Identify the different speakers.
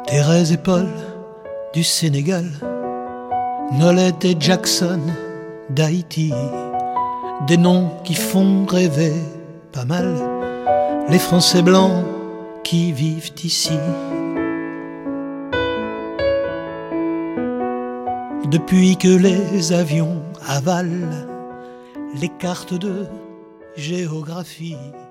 Speaker 1: Thérèse et Paul du Sénégal, Nolette et Jackson d'Haïti, des noms qui font rêver pas mal les Français blancs qui vivent ici. Depuis que les avions avalent les cartes de géographie,